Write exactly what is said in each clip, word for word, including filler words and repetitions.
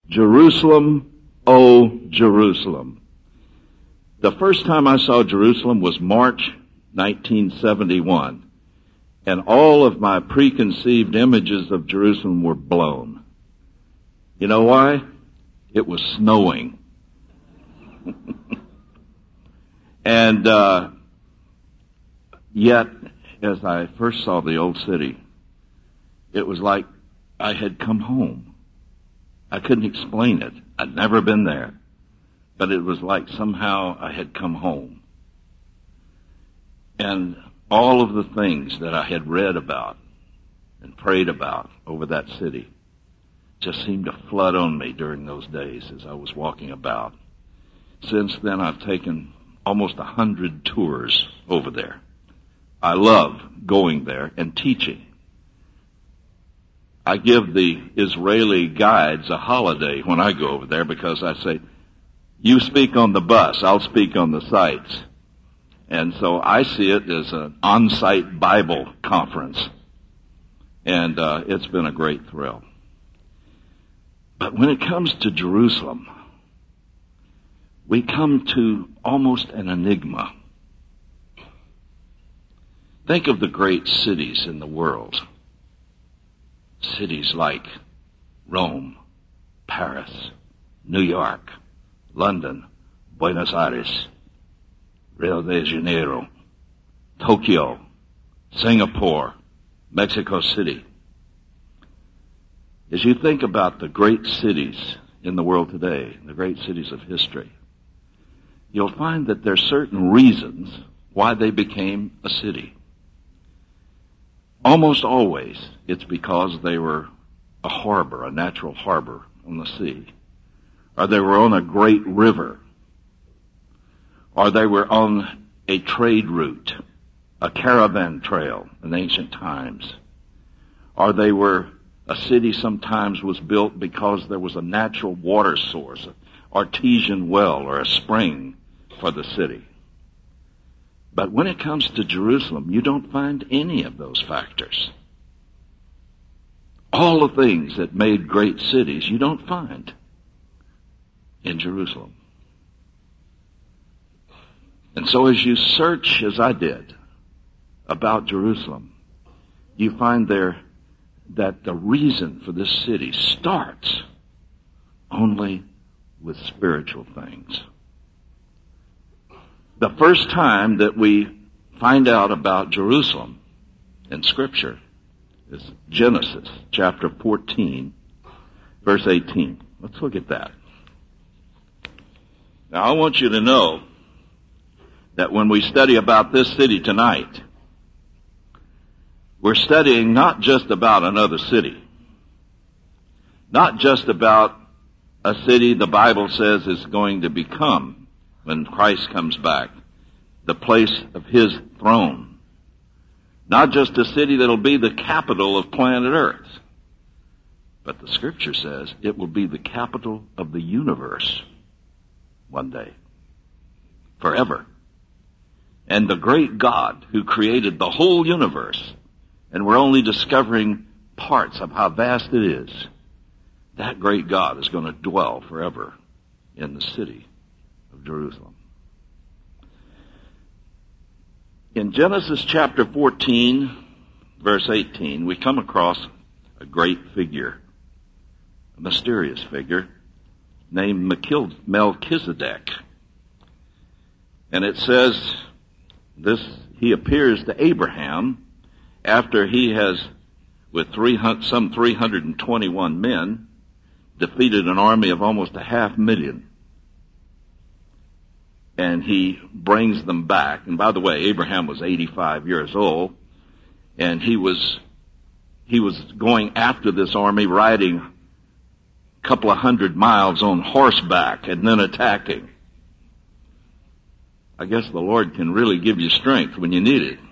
Jerusalem, O Jerusalem. The first time I saw Jerusalem was March nineteen seventy-one, and all of my preconceived images of Jerusalem were blown. You know why? It was snowing. and uh, yet, as I first saw the old city, it was like I had come home. I couldn't explain it. I'd never been there. But it was like somehow I had come home. And all of the things that I had read about and prayed about over that city just seemed to flood on me during those days as I was walking about. Since then, I've taken almost a hundred tours over there. I love going there and teaching. I give the Israeli guides a holiday when I go over there because I say, you speak on the bus, I'll speak on the sites. And so I see it as an on-site Bible conference. And uh, it's been a great thrill. But when it comes to Jerusalem, we come to almost an enigma. Think of the great cities in the world. Cities like Rome, Paris, New York, London, Buenos Aires, Rio de Janeiro, Tokyo, Singapore, Mexico City. As you think about the great cities in the world today, the great cities of history, you'll find that there are certain reasons why they became a city. Almost always, it's because they were a harbor, a natural harbor on the sea, or they were on a great river, or they were on a trade route, a caravan trail in ancient times, or they were, a city sometimes was built because there was a natural water source, an artesian well or a spring for the city. But when it comes to Jerusalem, you don't find any of those factors. All the things that made great cities, you don't find in Jerusalem. And so as you search, as I did, about Jerusalem, you find there that the reason for this city starts only with spiritual things. The first time that we find out about Jerusalem in Scripture is Genesis chapter fourteen, verse eighteen. Let's look at that. Now I want you to know that when we study about this city tonight, we're studying not just about another city, not just about a city the Bible says is going to become, when Christ comes back, the place of His throne. Not just a city that'll be the capital of planet Earth, but the Scripture says it will be the capital of the universe one day, forever. And the great God who created the whole universe, and we're only discovering parts of how vast it is, that great God is going to dwell forever in the city of Jerusalem. In Genesis chapter fourteen, verse eighteen, we come across a great figure, a mysterious figure named Melchizedek. And it says this, he appears to Abraham after he has, with three hundred, some three hundred twenty-one men, defeated an army of almost a half million. And he brings them back. And by the way, Abraham was eighty-five years old, and he was he was going after this army, riding a couple of hundred miles on horseback and then attacking. I guess the Lord can really give you strength when you need it.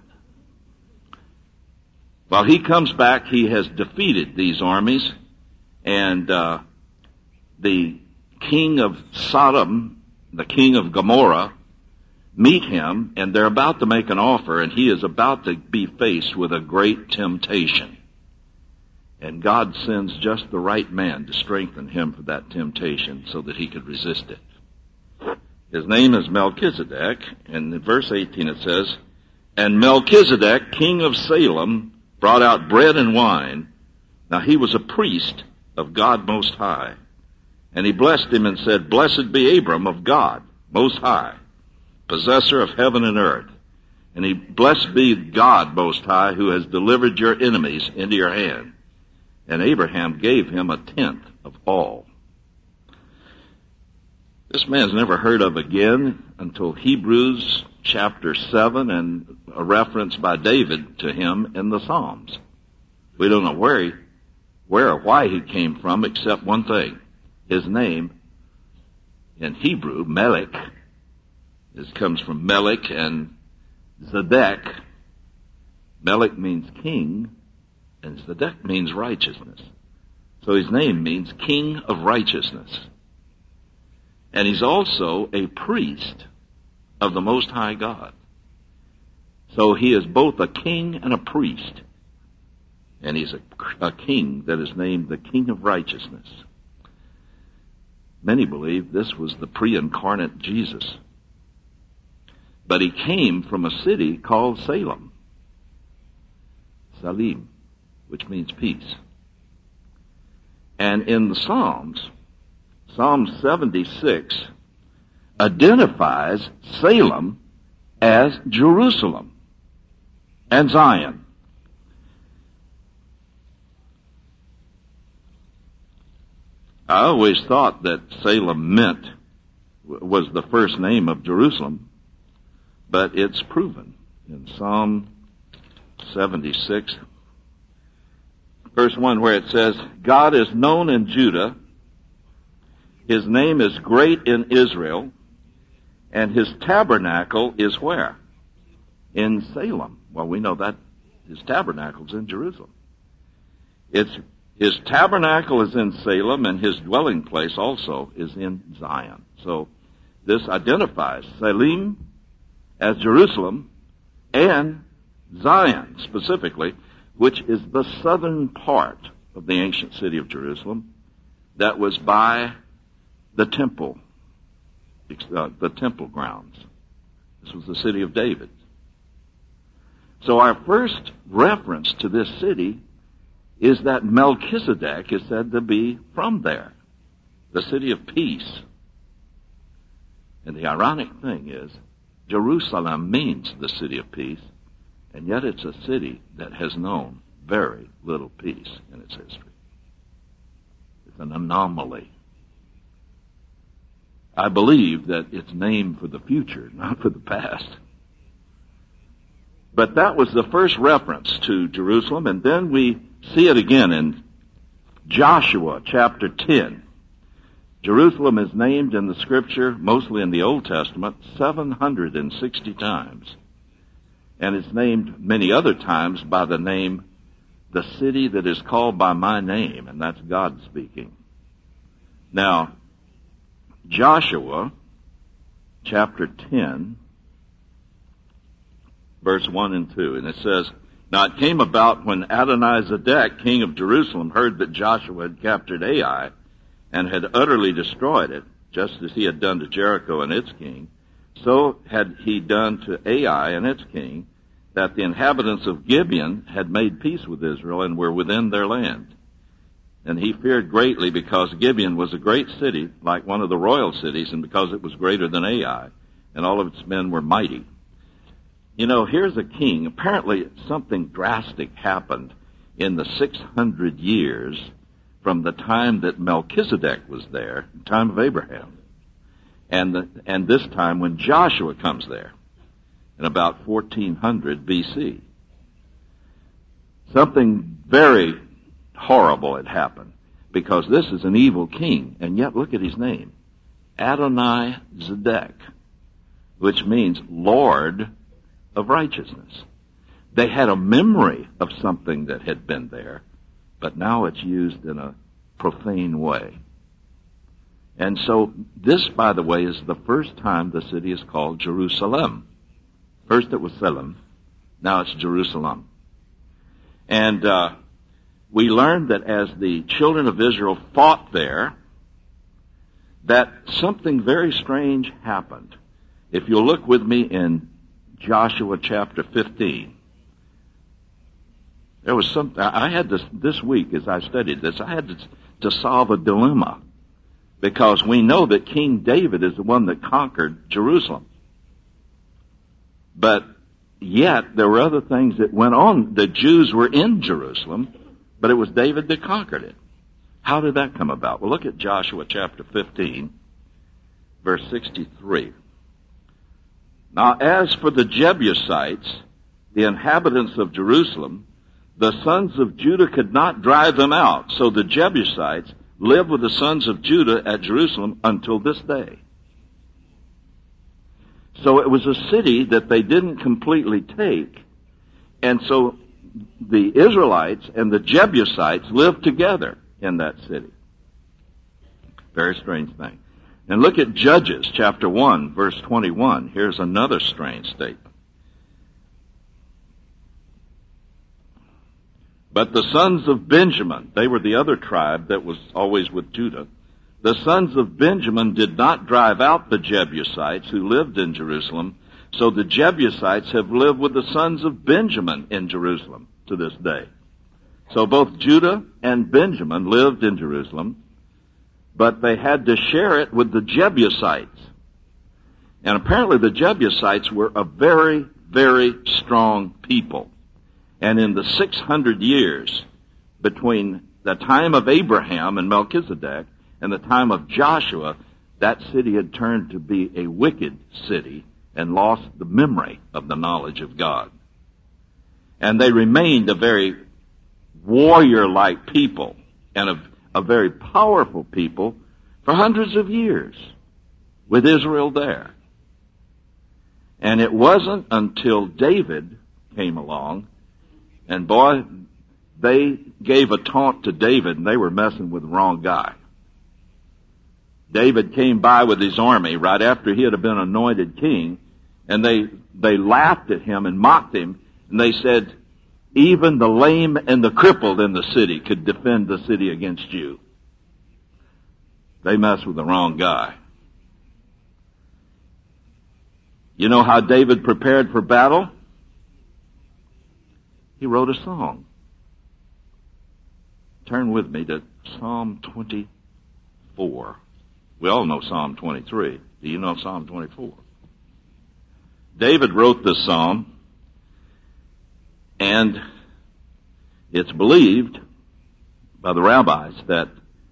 While he comes back, he has defeated these armies, and uh, the king of Sodom, the king of Gomorrah, meet him, and they're about to make an offer, and he is about to be faced with a great temptation. And God sends just the right man to strengthen him for that temptation so that he could resist it. His name is Melchizedek, and in verse eighteen it says, "And Melchizedek, king of Salem, brought out bread and wine. Now he was a priest of God Most High. And he blessed him and said, Blessed be Abram of God Most High, possessor of heaven and earth. And he, blessed be God Most High, who has delivered your enemies into your hand. And Abraham gave him a tenth of all." This man's never heard of again until Hebrews chapter seven and a reference by David to him in the Psalms. We don't know where he, where or why he came from, except one thing. His name in Hebrew, Melech, this comes from Melech and Zedek. Melech means king, and Zedek means righteousness. So his name means king of righteousness. And he's also a priest of the Most High God. So he is both a king and a priest. And he's a, a king that is named the King of Righteousness. Many believe this was the pre-incarnate Jesus. But he came from a city called Salem. Salim, which means peace. And in the Psalms, Psalm seventy-six identifies Salem as Jerusalem and Zion. I always thought that Salem meant, was the first name of Jerusalem, but it's proven in Psalm seventy-six, verse one, where it says, God is known in Judah, his name is great in Israel, and his tabernacle is where? In Salem. Well, we know that his tabernacle's in Jerusalem. It's His tabernacle is in Salem, and his dwelling place also is in Zion. So this identifies Salem as Jerusalem and Zion specifically, which is the southern part of the ancient city of Jerusalem that was by the temple, uh, the temple grounds. This was the city of David. So our first reference to this city is that Melchizedek is said to be from there, the city of peace. And the ironic thing is, Jerusalem means the city of peace, and yet it's a city that has known very little peace in its history. It's an anomaly. I believe that it's named for the future, not for the past. But that was the first reference to Jerusalem, and then we see it again in Joshua chapter ten. Jerusalem is named in the Scripture, mostly in the Old Testament, seven hundred sixty times. And it's named many other times by the name, the city that is called by my name, and that's God speaking. Now, Joshua chapter ten, verse one and two, and it says, Now it came about when Adonizedek, king of Jerusalem, heard that Joshua had captured Ai and had utterly destroyed it, just as he had done to Jericho and its king, so had he done to Ai and its king, that the inhabitants of Gibeon had made peace with Israel and were within their land. And he feared greatly because Gibeon was a great city, like one of the royal cities, and because it was greater than Ai, and all of its men were mighty. You know, here's a king. Apparently something drastic happened in the six hundred years from the time that Melchizedek was there, the time of Abraham, and the, and this time when Joshua comes there in about fourteen hundred B C. Something very horrible had happened, because this is an evil king, and yet look at his name, Adonizedek, which means Lord of righteousness. They had a memory of something that had been there, but now it's used in a profane way. And so this, by the way, is the first time the city is called Jerusalem. First it was Salem, now it's Jerusalem. And uh, we learn that as the children of Israel fought there, that something very strange happened. If you'll look with me in Joshua chapter fifteen, there was some, I had this, this week as I studied this, I had to, to solve a dilemma, because we know that King David is the one that conquered Jerusalem. But yet there were other things that went on. The Jews were in Jerusalem, but it was David that conquered it. How did that come about? Well, look at Joshua chapter fifteen, verse sixty-three. Now, as for the Jebusites, the inhabitants of Jerusalem, the sons of Judah could not drive them out. So the Jebusites live with the sons of Judah at Jerusalem until this day. So it was a city that they didn't completely take. And so the Israelites and the Jebusites lived together in that city. Very strange thing. And look at Judges chapter one, verse twenty-one. Here's another strange statement. But the sons of Benjamin, they were the other tribe that was always with Judah. The sons of Benjamin did not drive out the Jebusites who lived in Jerusalem, so the Jebusites have lived with the sons of Benjamin in Jerusalem to this day. So both Judah and Benjamin lived in Jerusalem, but they had to share it with the Jebusites. And apparently the Jebusites were a very, very strong people. And in the six hundred years between the time of Abraham and Melchizedek and the time of Joshua, that city had turned to be a wicked city and lost the memory of the knowledge of God. And they remained a very warrior-like people and a, a very powerful people for hundreds of years with Israel there. And it wasn't until David came along, and boy, they gave a taunt to David, and they were messing with the wrong guy. David came by with his army right after he had been anointed king, and they, they laughed at him and mocked him, and they said, even the lame and the crippled in the city could defend the city against you. They messed with the wrong guy. You know how David prepared for battle? He wrote a song. Turn with me to Psalm twenty-four. We all know Psalm twenty-three. Do you know Psalm twenty-four? David wrote this psalm, and it's believed by the rabbis that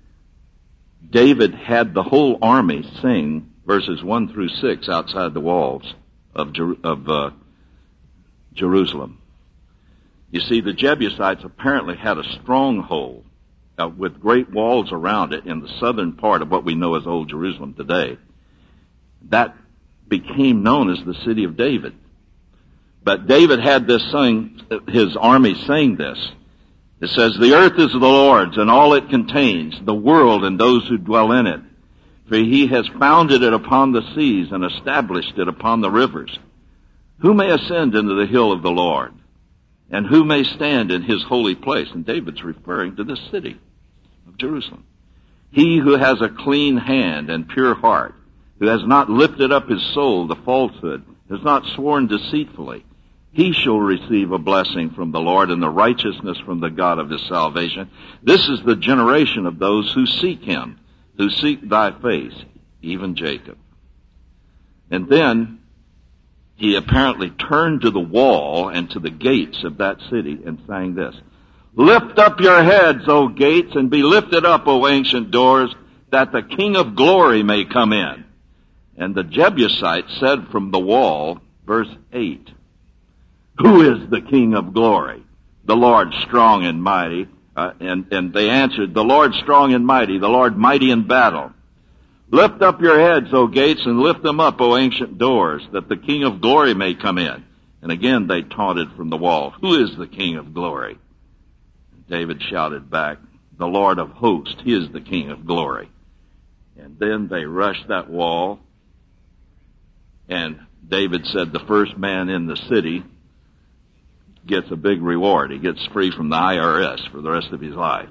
David had the whole army sing verses one through six outside the walls of, Jer- of uh, Jerusalem. You see, the Jebusites apparently had a stronghold uh, with great walls around it in the southern part of what we know as Old Jerusalem today. That became known as the city of David. But David had this sing, his army sang this. It says, the earth is the Lord's and all it contains, the world and those who dwell in it. For he has founded it upon the seas and established it upon the rivers. Who may ascend into the hill of the Lord? And who may stand in his holy place? And David's referring to this city of Jerusalem. He who has a clean hand and pure heart, who has not lifted up his soul to falsehood, has not sworn deceitfully, he shall receive a blessing from the Lord and the righteousness from the God of his salvation. This is the generation of those who seek him, who seek thy face, even Jacob. And then he apparently turned to the wall and to the gates of that city and sang this. Lift up your heads, O gates, and be lifted up, O ancient doors, that the King of glory may come in. And the Jebusites said from the wall, verse eight, who is the King of glory? The Lord strong and mighty. Uh, and, and they answered, the Lord strong and mighty, the Lord mighty in battle. Lift up your heads, O gates, and lift them up, O ancient doors, that the King of glory may come in. And again they taunted from the wall, who is the King of glory? David shouted back, the Lord of hosts, he is the King of glory. And then they rushed that wall, and David said, the first man in the city gets a big reward. He gets free from the I R S for the rest of his life.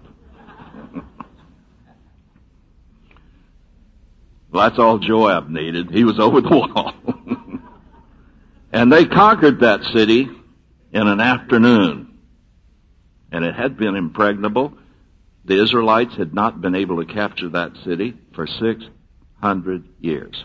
Well, that's all Joab needed. He was over the wall. And they conquered that city in an afternoon. And it had been impregnable. The Israelites had not been able to capture that city for six hundred years.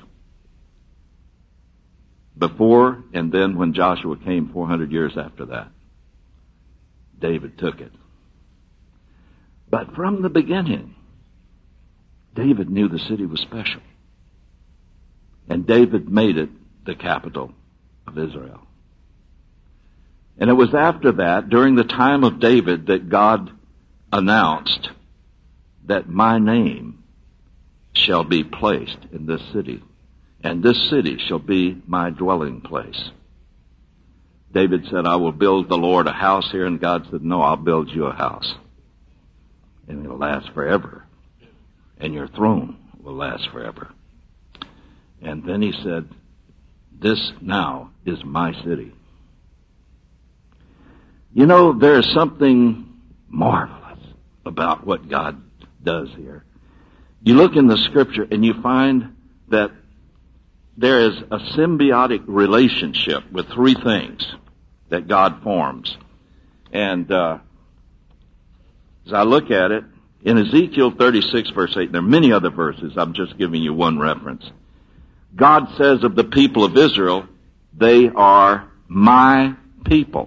Before and then when Joshua came four hundred years after that, David took it. But from the beginning, David knew the city was special. And David made it the capital of Israel. And it was after that, during the time of David, that God announced that my name shall be placed in this city, and this city shall be my dwelling place. David said, I will build the Lord a house here, and God said, no, I'll build you a house. And it'll last forever. And your throne will last forever. And then he said, this now is my city. You know, there's something marvelous about what God does here. You look in the scripture and you find that there is a symbiotic relationship with three things that God forms. And uh, as I look at it, in Ezekiel thirty-six, verse eight, there are many other verses. I'm just giving you one reference. God says of the people of Israel, they are my people.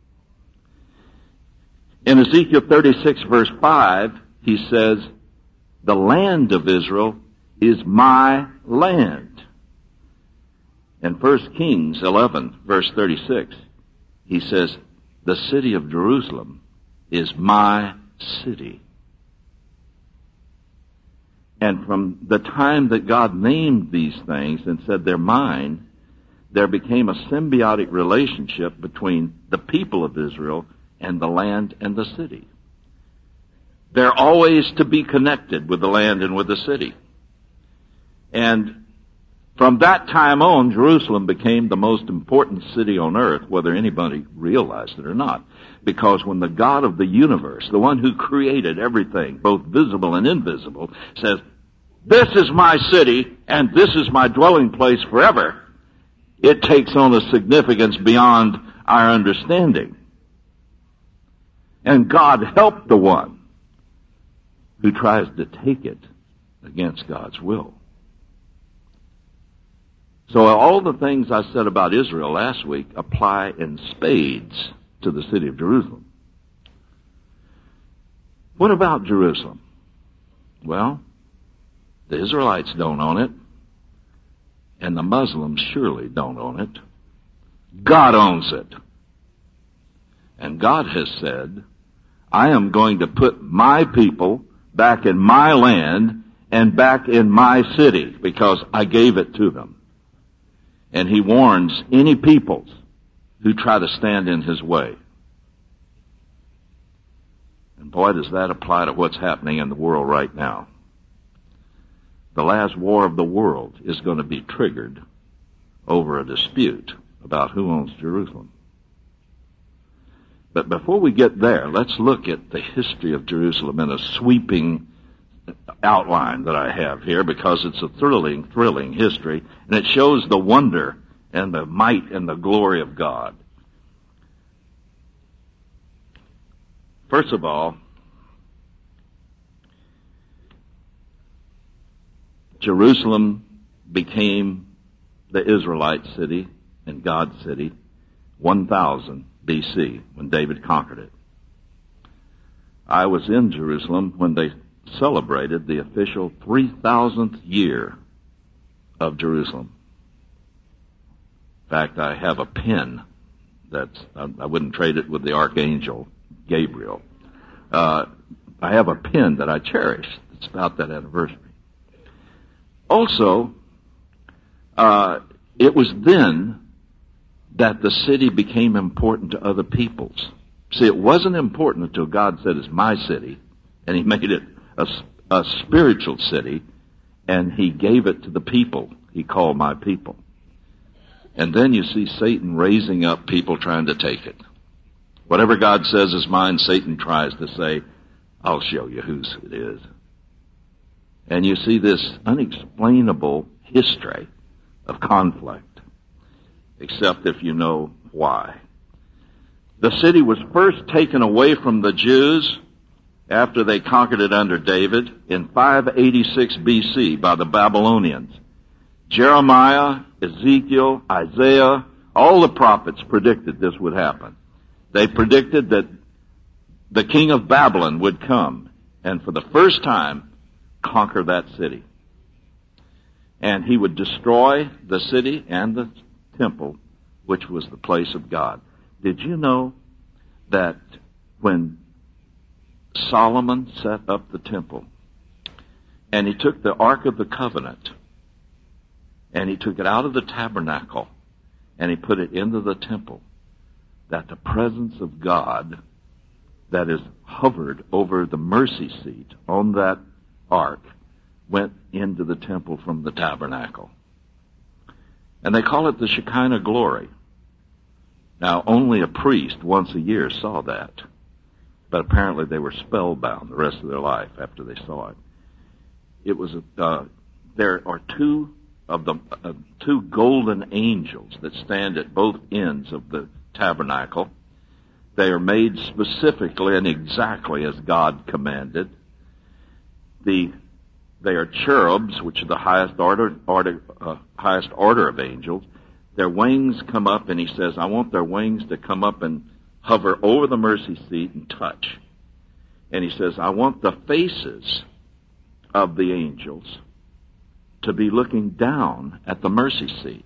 In Ezekiel thirty-six, verse five, he says, the land of Israel is my land. In First Kings eleven, verse thirty-six, he says, the city of Jerusalem is my city. And from the time that God named these things and said they're mine, there became a symbiotic relationship between the people of Israel and the land and the city. They're always to be connected with the land and with the city. And from that time on, Jerusalem became the most important city on earth, whether anybody realized it or not. Because when the God of the universe, the one who created everything, both visible and invisible, says, this is my city and this is my dwelling place forever, it takes on a significance beyond our understanding. And God helped the one who tries to take it against God's will. So all the things I said about Israel last week apply in spades to the city of Jerusalem. What about Jerusalem? Well, the Israelites don't own it, and the Muslims surely don't own it. God owns it. And God has said, I am going to put my people back in my land and back in my city because I gave it to them. And he warns any peoples who try to stand in his way. And boy, does that apply to what's happening in the world right now. The last war of the world is going to be triggered over a dispute about who owns Jerusalem. But before we get there, let's look at the history of Jerusalem in a sweeping outline that I have here, because it's a thrilling, thrilling history, and it shows the wonder and the might and the glory of God. First of all, Jerusalem became the Israelite city and God's city one thousand B C when David conquered it. I was in Jerusalem when they celebrated the official three thousandth year of Jerusalem. In fact, I have a pen that's, I wouldn't trade it with the Archangel Gabriel. Uh, I have a pen that I cherish. It's about that anniversary. Also, uh, it was then that the city became important to other peoples. See, it wasn't important until God said it's my city, and he made it a, a spiritual city, and he gave it to the people he called my people. And then you see Satan raising up people trying to take it. Whatever God says is mine, Satan tries to say, I'll show you whose it is. And you see this unexplainable history of conflict, except if you know why. The city was first taken away from the Jews after they conquered it under David in five eighty-six B C by the Babylonians. Jeremiah, Ezekiel, Isaiah, all the prophets predicted this would happen. They predicted that the king of Babylon would come and for the first time conquer that city. And he would destroy the city and the temple, which was the place of God. Did you know that when Solomon set up the temple and he took the Ark of the Covenant and he took it out of the tabernacle and he put it into the temple, that the presence of God that is hovered over the mercy seat on that ark went into the temple from the tabernacle. And they call it the Shekinah glory. Now, only a priest once a year saw that. But apparently they were spellbound the rest of their life after they saw it. It was, uh, there are two of the, uh, two golden angels that stand at both ends of the tabernacle. They are made specifically and exactly as God commanded. The, they are cherubs, which are the highest order, order uh, highest order of angels. Their wings come up, and he says, I want their wings to come up and hover over the mercy seat and touch. And he says, I want the faces of the angels to be looking down at the mercy seat.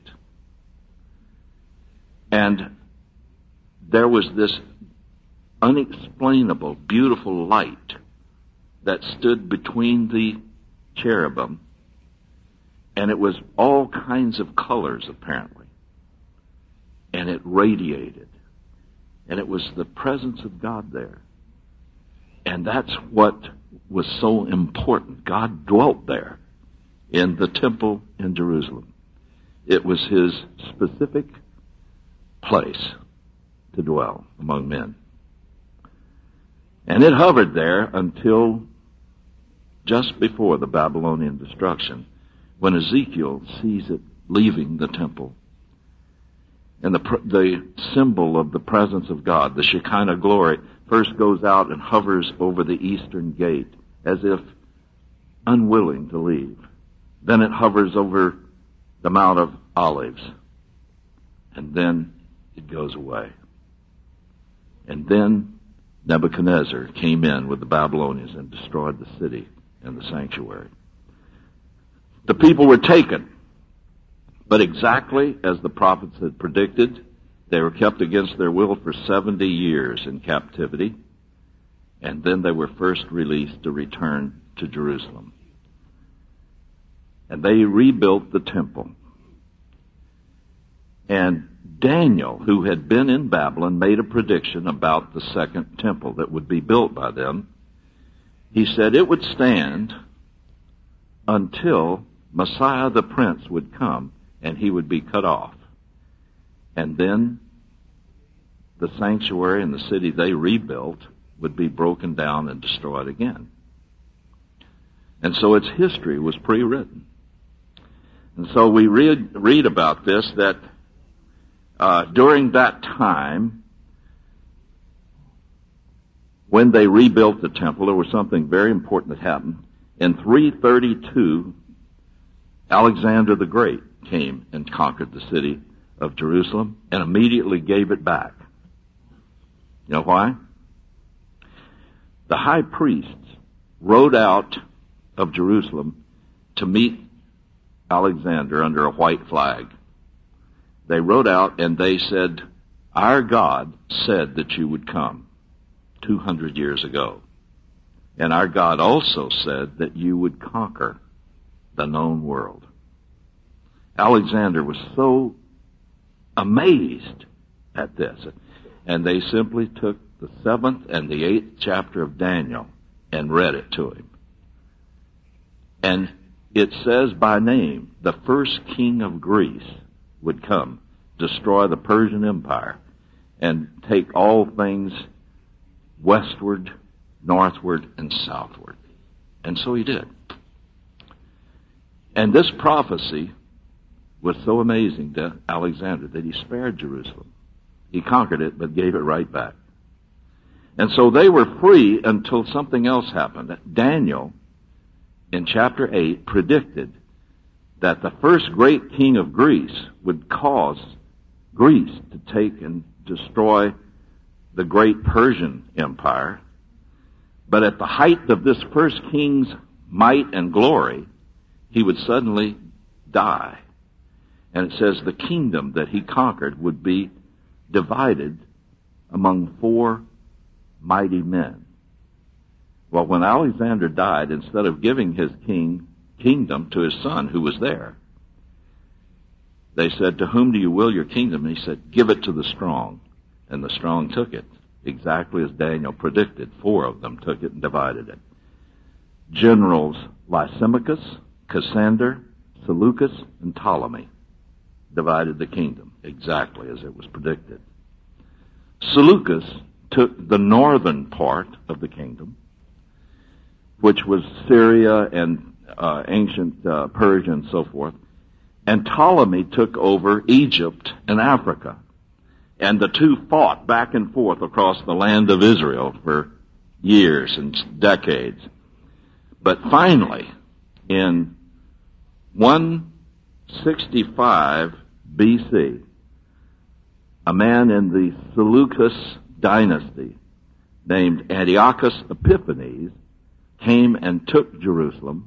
And there was this unexplainable, beautiful light that stood between the cherubim, and it was all kinds of colors, apparently. And it radiated. And it was the presence of God there. And that's what was so important. God dwelt there in the temple in Jerusalem. It was his specific place to dwell among men. And it hovered there until just before the Babylonian destruction, when Ezekiel sees it leaving the temple. And the, the symbol of the presence of God, the Shekinah glory, first goes out and hovers over the eastern gate as if unwilling to leave. Then it hovers over the Mount of Olives. And then it goes away. And then Nebuchadnezzar came in with the Babylonians and destroyed the city and the sanctuary. The people were taken. But exactly as the prophets had predicted, they were kept against their will for seventy years in captivity, and then they were first released to return to Jerusalem. And they rebuilt the temple. And Daniel, who had been in Babylon, made a prediction about the second temple that would be built by them. He said it would stand until Messiah the Prince would come, and he would be cut off. And then the sanctuary and the city they rebuilt would be broken down and destroyed again. And so its history was pre-written. And so we read, read about this, that uh, during that time, when they rebuilt the temple, there was something very important that happened. In three thirty-two, Alexander the Great came and conquered the city of Jerusalem and immediately gave it back. You know why? The high priests rode out of Jerusalem to meet Alexander under a white flag. They rode out and they said, our God said that you would come two hundred years ago. And our God also said that you would conquer the known world. Alexander was so amazed at this. And they simply took the seventh and the eighth chapter of Daniel and read it to him. And it says by name, the first king of Greece would come, destroy the Persian Empire, and take all things westward, northward, and southward. And so he did. And this prophecy was so amazing to Alexander that he spared Jerusalem. He conquered it, but gave it right back. And so they were free until something else happened. Daniel, in chapter eight, predicted that the first great king of Greece would cause Greece to take and destroy the great Persian Empire. But at the height of this first king's might and glory, he would suddenly die. And it says the kingdom that he conquered would be divided among four mighty men. Well, when Alexander died, instead of giving his king kingdom to his son who was there, they said, "To whom do you will your kingdom?" And he said, "Give it to the strong." And the strong took it, exactly as Daniel predicted. Four of them took it and divided it. Generals Lysimachus, Cassander, Seleucus, and Ptolemy divided the kingdom, exactly as it was predicted. Seleucus took the northern part of the kingdom, which was Syria and uh, ancient uh, Persia and so forth. And Ptolemy took over Egypt and Africa. And the two fought back and forth across the land of Israel for years and decades. But finally, in one sixty-five B C, a man in the Seleucus dynasty named Antiochus Epiphanes came and took Jerusalem,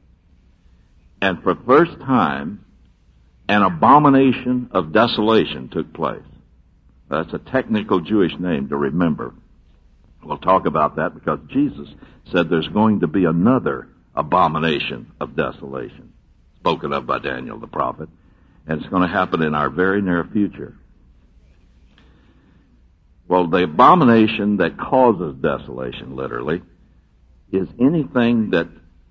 and for the first time, an abomination of desolation took place. That's a technical Jewish name to remember. We'll talk about that because Jesus said there's going to be another abomination of desolation, spoken of by Daniel the prophet, and it's going to happen in our very near future. Well, the abomination that causes desolation, literally, is anything that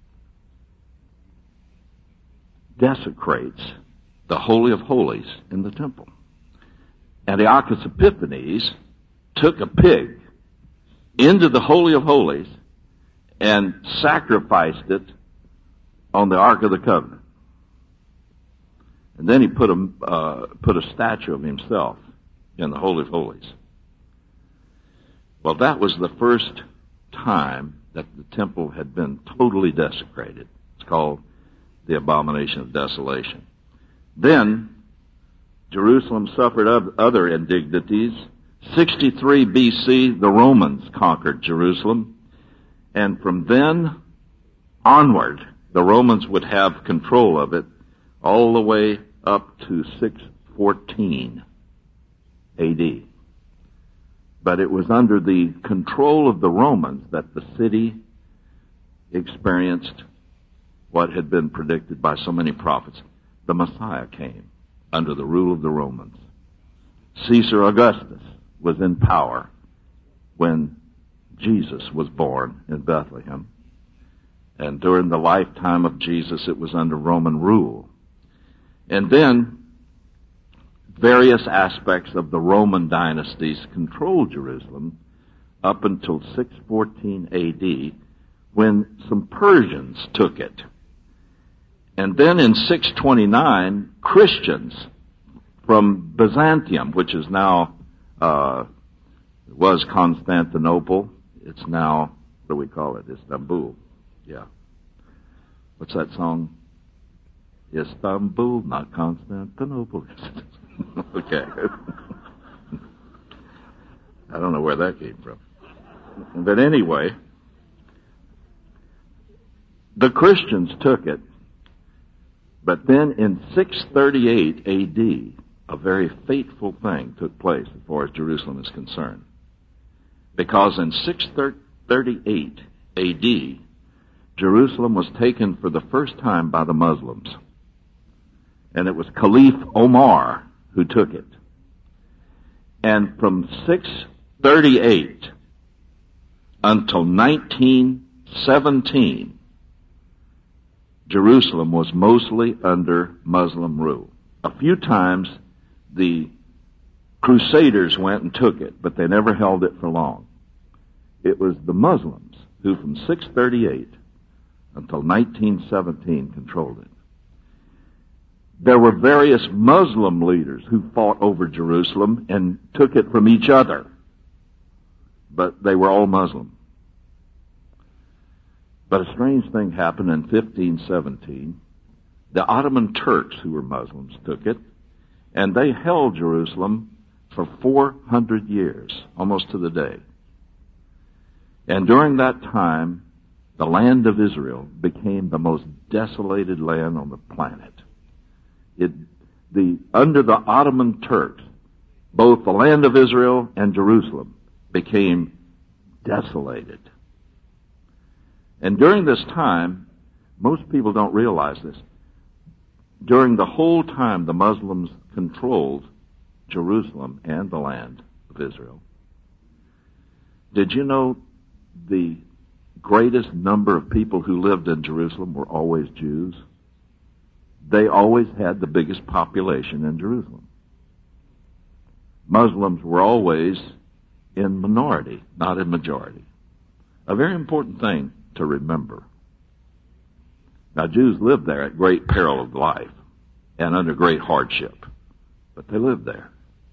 desecrates the Holy of Holies in the temple. Antiochus Epiphanes took a pig into the Holy of Holies and sacrificed it on the Ark of the Covenant. And then he put a, uh, put a statue of himself in the Holy of Holies. Well, that was the first time that the temple had been totally desecrated. It's called the abomination of desolation. Then Jerusalem suffered other indignities. sixty-three B C, the Romans conquered Jerusalem. And from then onward, the Romans would have control of it all the way up to six fourteen A D. But it was under the control of the Romans that the city experienced what had been predicted by so many prophets. The Messiah came under the rule of the Romans. Caesar Augustus was in power when Jesus was born in Bethlehem. And during the lifetime of Jesus, it was under Roman rule. And then various aspects of the Roman dynasties controlled Jerusalem up until six fourteen A D, when some Persians took it. And then in six twenty-nine, Christians from Byzantium, which is now, uh, was Constantinople. It's now, what do we call it? Istanbul. Yeah. What's that song? Istanbul, not Constantinople. Okay. I don't know where that came from. But anyway, the Christians took it. But then in six thirty-eight A D, a very fateful thing took place as far as Jerusalem is concerned. Because in six thirty-eight A D, Jerusalem was taken for the first time by the Muslims. And it was Caliph Omar who took it. And from six thirty-eight until nineteen seventeen, Jerusalem was mostly under Muslim rule. A few times the Crusaders went and took it, but they never held it for long. It was the Muslims who from six thirty-eight until nineteen seventeen controlled it. There were various Muslim leaders who fought over Jerusalem and took it from each other, but they were all Muslim. But a strange thing happened in fifteen seventeen. The Ottoman Turks, who were Muslims, took it, and they held Jerusalem for four hundred years, almost to the day. And during that time, the land of Israel became the most desolated land on the planet. It, the, under the Ottoman Turks, both the land of Israel and Jerusalem became desolated. And during this time, most people don't realize this, during the whole time the Muslims controlled Jerusalem and the land of Israel, did you know the greatest number of people who lived in Jerusalem were always Jews? They always had the biggest population in Jerusalem. Muslims were always in minority, not in majority. A very important thing to remember. Now, Jews lived there at great peril of life and under great hardship, but they lived there.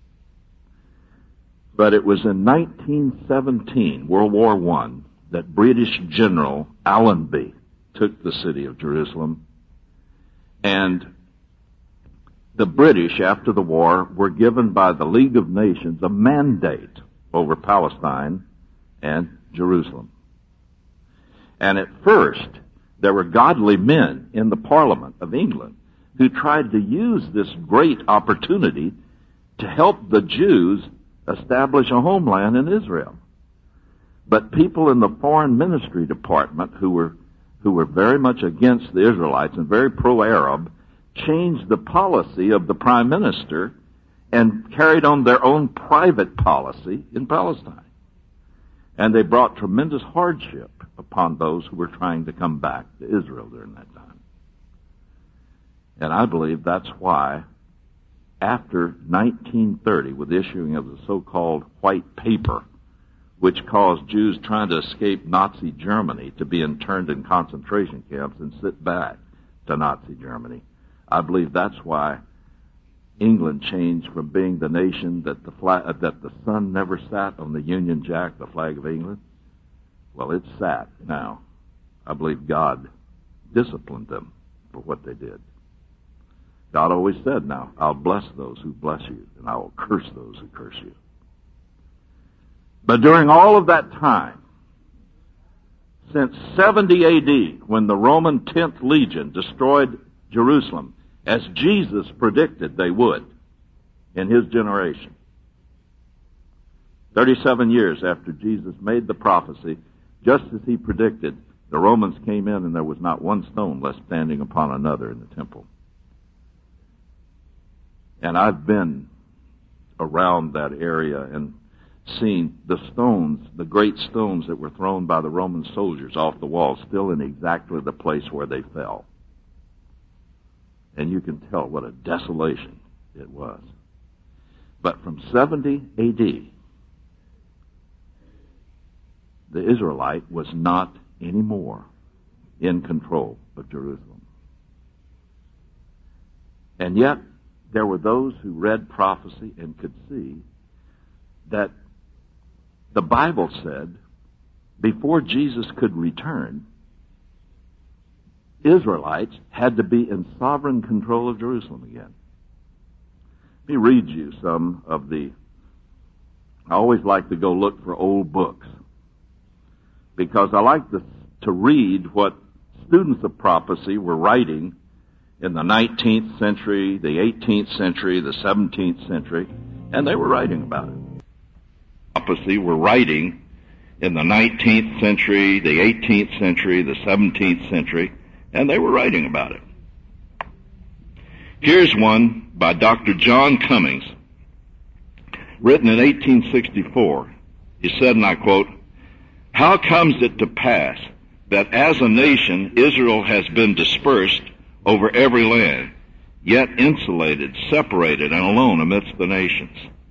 But it was in nineteen seventeen, World War One, that British General Allenby took the city of Jerusalem. And the British, after the war, were given by the League of Nations a mandate over Palestine and Jerusalem. And at first, there were godly men in the Parliament of England who tried to use this great opportunity to help the Jews establish a homeland in Israel. But people in the foreign ministry department who were who were very much against the Israelites and very pro-Arab changed the policy of the prime minister and carried on their own private policy in Palestine. And they brought tremendous hardship upon those who were trying to come back to Israel during that time. And I believe that's why, after nineteen thirty, with the issuing of the so-called White Paper, which caused Jews trying to escape Nazi Germany to be interned in concentration camps and sit back to Nazi Germany, I believe that's why England changed from being the nation that the flag, uh, that the sun never sat on the Union Jack, the flag of England. Well, it sat now. I believe God disciplined them for what they did. God always said, now, I'll bless those who bless you, and I will curse those who curse you. But during all of that time, since seventy A D, when the Roman tenth Legion destroyed Jerusalem, as Jesus predicted they would in his generation, thirty-seven years after Jesus made the prophecy, just as he predicted, the Romans came in and there was not one stone left standing upon another in the temple. And I've been around that area and seen the stones, the great stones that were thrown by the Roman soldiers off the wall, still in exactly the place where they fell. And you can tell what a desolation it was. But from seventy A D, the Israelite was not anymore in control of Jerusalem. And yet, there were those who read prophecy and could see that the Bible said before Jesus could return, Israelites had to be in sovereign control of Jerusalem again. Let me read you some of the, I always like to go look for old books because I like to, to read what students of prophecy were writing in the nineteenth century, the eighteenth century, the seventeenth century, and they were writing about it. Prophecy were writing in the nineteenth century, the eighteenth century, the seventeenth century, and they were writing about it. Here's one by Doctor John Cummings, written in eighteen sixty-four. He said, and I quote, "How comes it to pass that as a nation Israel has been dispersed over every land, yet insulated, separated, and alone amidst the nations?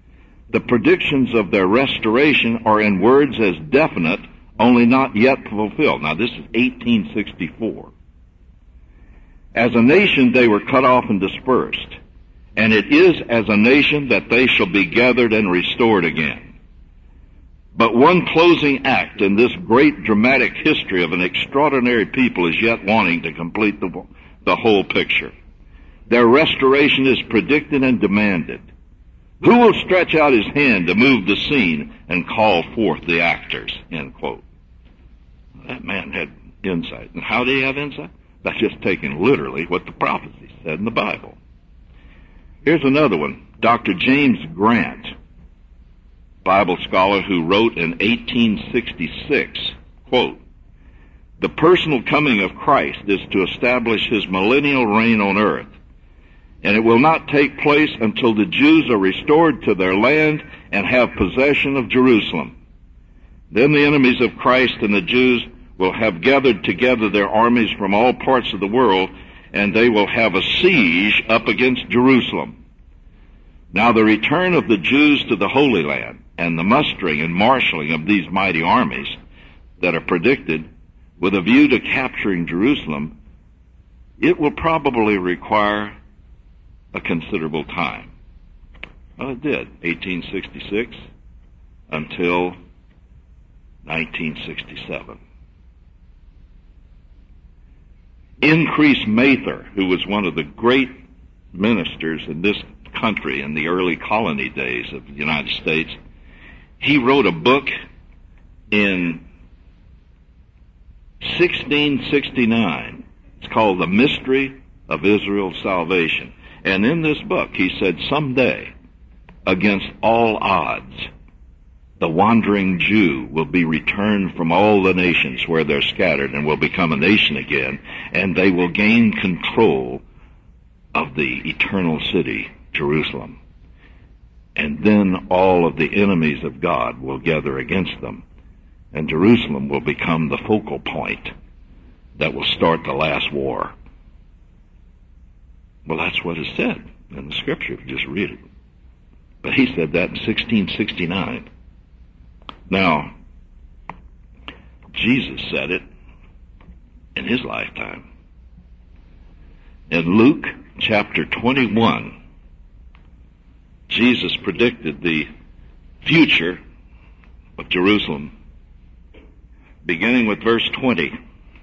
The predictions of their restoration are in words as definite, only not yet fulfilled. Now this is eighteen sixty-four. As a nation they were cut off and dispersed, and it is as a nation that they shall be gathered and restored again. But one closing act in this great dramatic history of an extraordinary people is yet wanting to complete the, the whole picture. Their restoration is predicted and demanded. Who will stretch out his hand to move the scene and call forth the actors? End quote. That man had insight. And how did he have insight? That's just taking literally what the prophecy said in the Bible. Here's another one. Doctor James Grant, Bible scholar who wrote in eighteen sixty-six, quote, "The personal coming of Christ is to establish his millennial reign on earth, and it will not take place until the Jews are restored to their land and have possession of Jerusalem. Then the enemies of Christ and the Jews will have gathered together their armies from all parts of the world, and they will have a siege up against Jerusalem. Now the return of the Jews to the Holy Land and the mustering and marshaling of these mighty armies that are predicted with a view to capturing Jerusalem, it will probably require a considerable time." Well, it did, eighteen sixty-six until nineteen sixty-seven. Increase Mather, who was one of the great ministers in this country in the early colony days of the United States, he wrote a book in sixteen sixty-nine. It's called The Mystery of Israel's Salvation. And in this book, he said, someday, against all odds, the wandering Jew will be returned from all the nations where they're scattered and will become a nation again, and they will gain control of the eternal city, Jerusalem. And then all of the enemies of God will gather against them, and Jerusalem will become the focal point that will start the last war. Well, that's what is said in the scripture, if you just read it. But he said that in sixteen sixty-nine. Now, Jesus said it in his lifetime. In Luke chapter twenty-one, Jesus predicted the future of Jerusalem, beginning with verse twenty.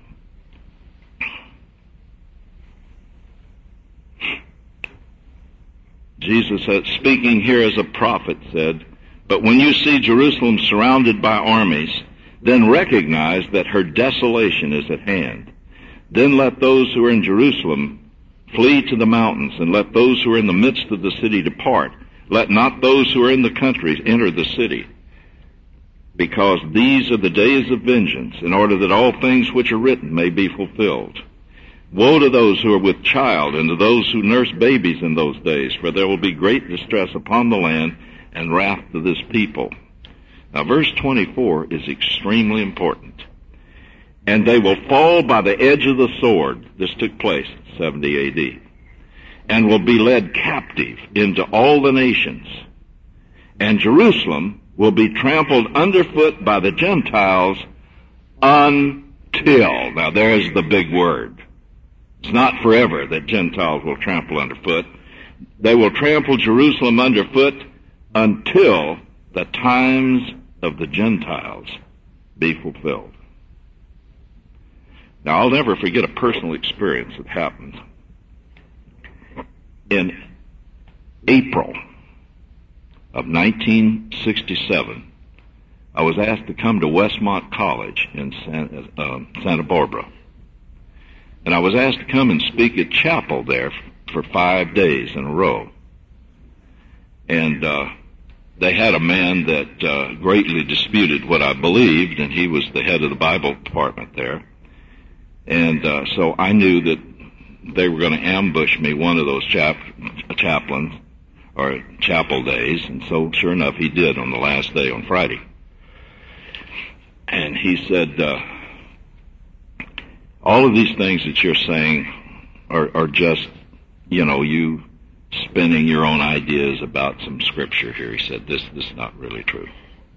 Jesus, speaking here as a prophet, said, "But when you see Jerusalem surrounded by armies, then recognize that her desolation is at hand. Then let those who are in Jerusalem flee to the mountains, and let those who are in the midst of the city depart. Let not those who are in the countries enter the city, because these are the days of vengeance, in order that all things which are written may be fulfilled. Woe to those who are with child, and to those who nurse babies in those days, for there will be great distress upon the land, and wrath to this people." Now verse twenty-four is extremely important. "And they will fall by the edge of the sword." This took place in seventy A D. "And will be led captive into all the nations. And Jerusalem will be trampled underfoot by the Gentiles until." Now there's the big word. It's not forever that Gentiles will trample underfoot. They will trample Jerusalem underfoot until the times of the Gentiles be fulfilled. Now, I'll never forget a personal experience that happened. In April of nineteen sixty-seven, I was asked to come to Westmont College in San, uh, Santa Barbara. And I was asked to come and speak at chapel there for five days in a row. And uh, they had a man that uh, greatly disputed what I believed, and he was the head of the Bible department there. And uh, so I knew that they were going to ambush me one of those chap- chaplains or chapel days, and so sure enough he did on the last day, on Friday. And he said, uh, all of these things that you're saying are, are just, you know, you spinning your own ideas about some scripture here. He said, this, this is not really true.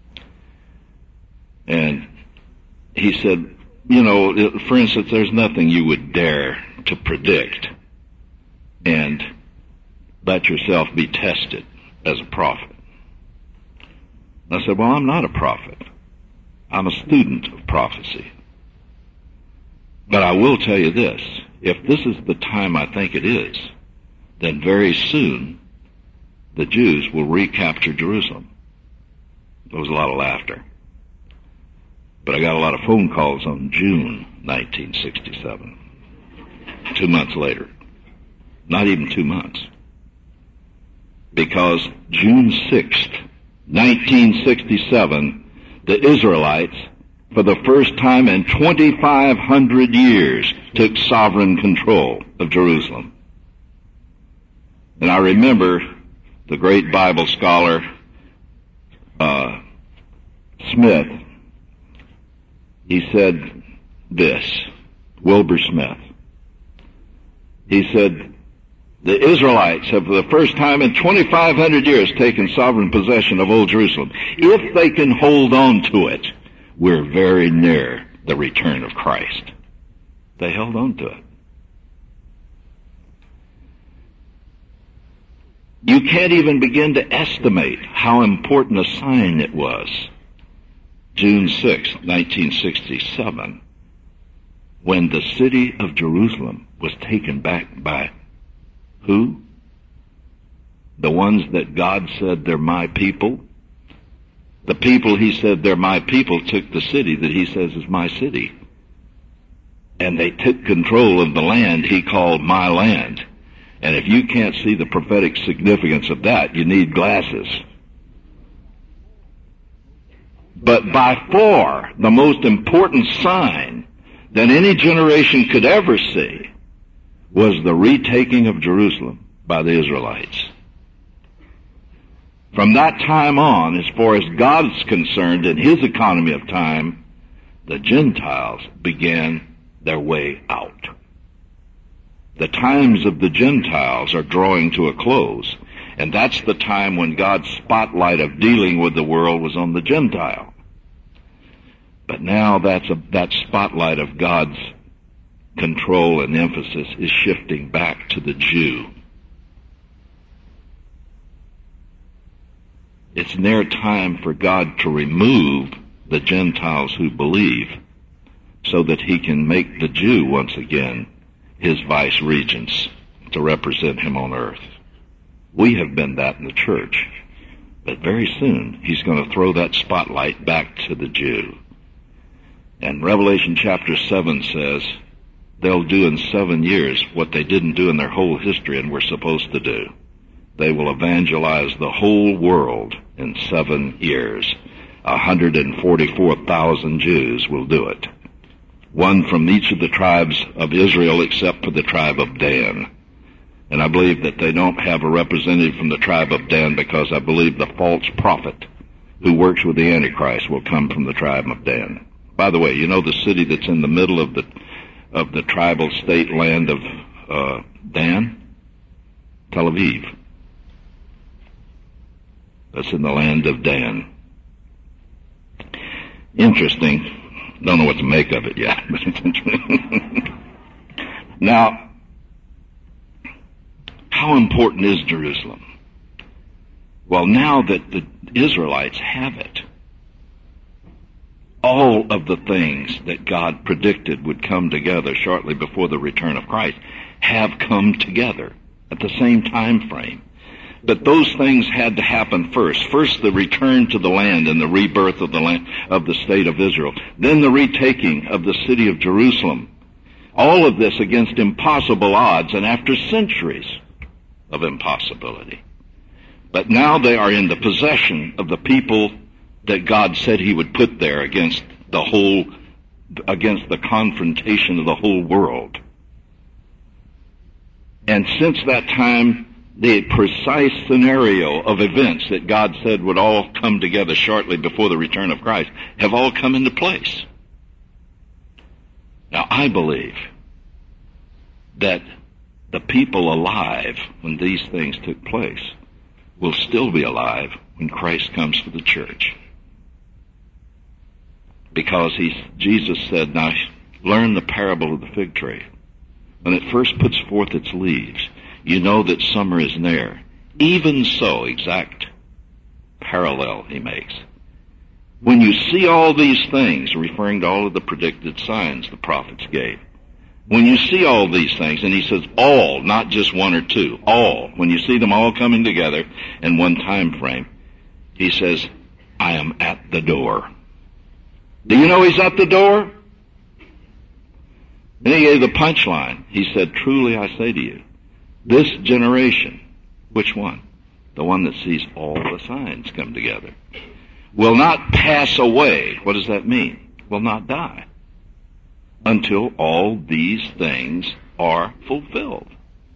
And he said, you know, for instance, there's nothing you would dare to predict and let yourself be tested as a prophet. And I said, well, I'm not a prophet. I'm a student of prophecy. But I will tell you this, if this is the time I think it is, then very soon the Jews will recapture Jerusalem. There was a lot of laughter. But I got a lot of phone calls on June nineteen sixty-seven. Two months later. Not even two months. Because June sixth, nineteen sixty-seven, the Israelites, for the first time in twenty-five hundred years, took sovereign control of Jerusalem. And I remember the great Bible scholar, uh, Smith, he said this, Wilbur Smith. He said, the Israelites have for the first time in twenty-five hundred years taken sovereign possession of Old Jerusalem. If they can hold on to it, we're very near the return of Christ. They held on to it. You can't even begin to estimate how important a sign it was. June sixth, nineteen sixty-seven, when the city of Jerusalem was taken back by who? The ones that God said they're my people. The people he said they're my people took the city that he says is my city. And they took control of the land he called my land. And if you can't see the prophetic significance of that, you need glasses. But by far, the most important sign that any generation could ever see was the retaking of Jerusalem by the Israelites. From that time on, as far as God's concerned in his economy of time, the Gentiles began their way out. The times of the Gentiles are drawing to a close, and that's the time when God's spotlight of dealing with the world was on the Gentile. But now that's a, that spotlight of God's control and emphasis is shifting back to the Jew. It's near time for God to remove the Gentiles who believe so that he can make the Jew once again his vice regents to represent him on earth. We have been that in the church, but very soon he's going to throw that spotlight back to the Jew. And Revelation chapter seven says they'll do in seven years what they didn't do in their whole history and were supposed to do. They will evangelize the whole world in seven years. one hundred forty-four thousand Jews will do it. One from each of the tribes of Israel except for the tribe of Dan. And I believe that they don't have a representative from the tribe of Dan because I believe the false prophet who works with the Antichrist will come from the tribe of Dan. By the way, you know the city that's in the middle of the of the tribal state land of uh, Dan? Tel Aviv. That's in the land of Dan. Interesting. Don't know what to make of it yet, but it's interesting. Now, how important is Jerusalem? Well, now that the Israelites have it, all of the things that God predicted would come together shortly before the return of Christ have come together at the same time frame. But those things had to happen first. First, the return to the land and the rebirth of the land of the state of Israel. Then the retaking of the city of Jerusalem. All of this against impossible odds and after centuries of impossibility. But now they are in the possession of the people that God said he would put there against the whole, against the confrontation of the whole world. And since that time, the precise scenario of events that God said would all come together shortly before the return of Christ have all come into place. Now, I believe that the people alive when these things took place will still be alive when Christ comes for the church. Because he, Jesus said, now learn the parable of the fig tree. When it first puts forth its leaves, you know that summer is near. Even so, exact parallel he makes. When you see all these things, referring to all of the predicted signs the prophets gave, when you see all these things, and he says all, not just one or two, all, when you see them all coming together in one time frame, he says, I am at the door. Do you know he's at the door? Then he gave the punchline. He said, truly I say to you, this generation, which one? The one that sees all the signs come together, will not pass away. What does that mean? Will not die until all these things are fulfilled.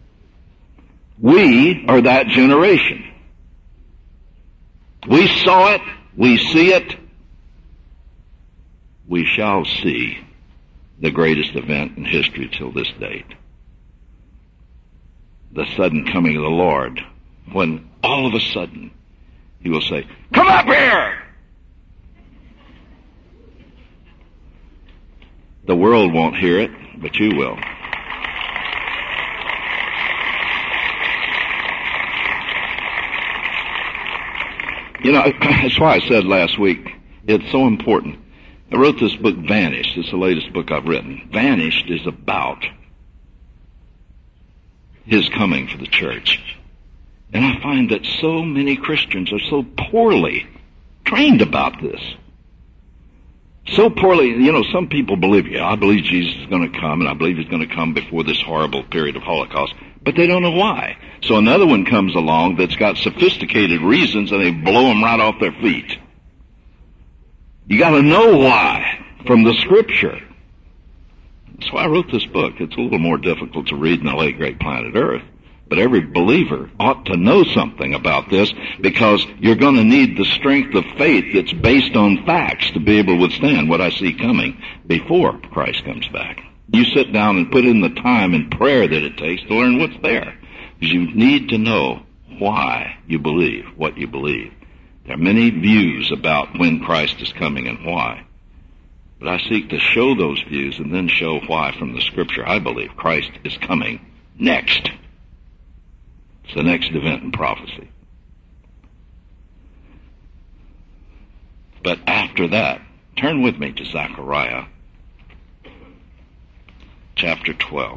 We are that generation. We saw it. We see it. We shall see the greatest event in history till this date. The sudden coming of the Lord, when all of a sudden he will say, come up here! The world won't hear it, but you will. You know, that's why I said last week, it's so important. I wrote this book, Vanished. It's the latest book I've written. Vanished is about his coming for the church. And I find that so many Christians are so poorly trained about this. So poorly, you know, some people believe, yeah, I believe Jesus is going to come, and I believe he's going to come before this horrible period of Holocaust, but they don't know why. So another one comes along that's got sophisticated reasons, and they blow them right off their feet. You got to know why from the Scripture. That's why I wrote this book. It's a little more difficult to read than The Late Great Planet Earth. But every believer ought to know something about this, because you're going to need the strength of faith that's based on facts to be able to withstand what I see coming before Christ comes back. You sit down and put in the time and prayer that it takes to learn what's there, because you need to know why you believe what you believe. There are many views about when Christ is coming and why. But I seek to show those views and then show why from the Scripture I believe Christ is coming next. It's the next event in prophecy. But after that, turn with me to Zechariah chapter twelve.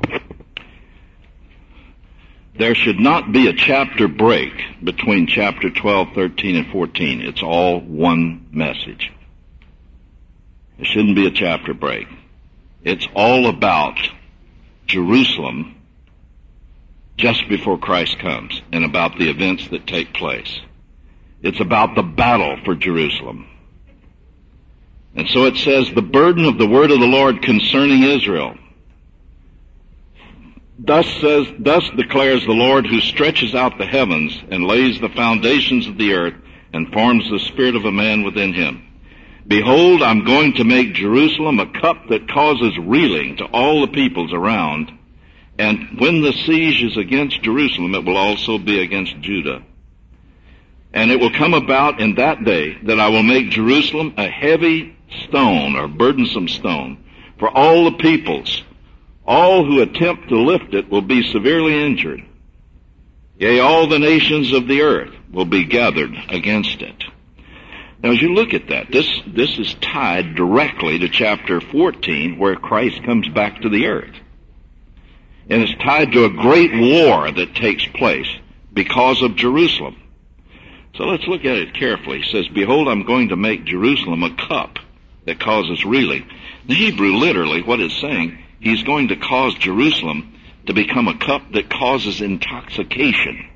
There should not be a chapter break between chapter twelve, thirteen, and fourteen. It's all one message. There shouldn't be a chapter break. It's all about Jerusalem just before Christ comes, and about the events that take place. It's about the battle for Jerusalem. And so it says, the burden of the word of the Lord concerning Israel. Thus says, thus declares the Lord, who stretches out the heavens and lays the foundations of the earth and forms the spirit of a man within him. Behold, I'm going to make Jerusalem a cup that causes reeling to all the peoples around. And when the siege is against Jerusalem, it will also be against Judah. And it will come about in that day that I will make Jerusalem a heavy stone, or burdensome stone, for all the peoples. All who attempt to lift it will be severely injured. Yea, all the nations of the earth will be gathered against it. Now, as you look at that, this, this is tied directly to chapter fourteen, where Christ comes back to the earth. And it's tied to a great war that takes place because of Jerusalem. So let's look at it carefully. It says, behold, I'm going to make Jerusalem a cup that causes reeling. The Hebrew, literally, what it's saying, he's going to cause Jerusalem to become a cup that causes intoxication.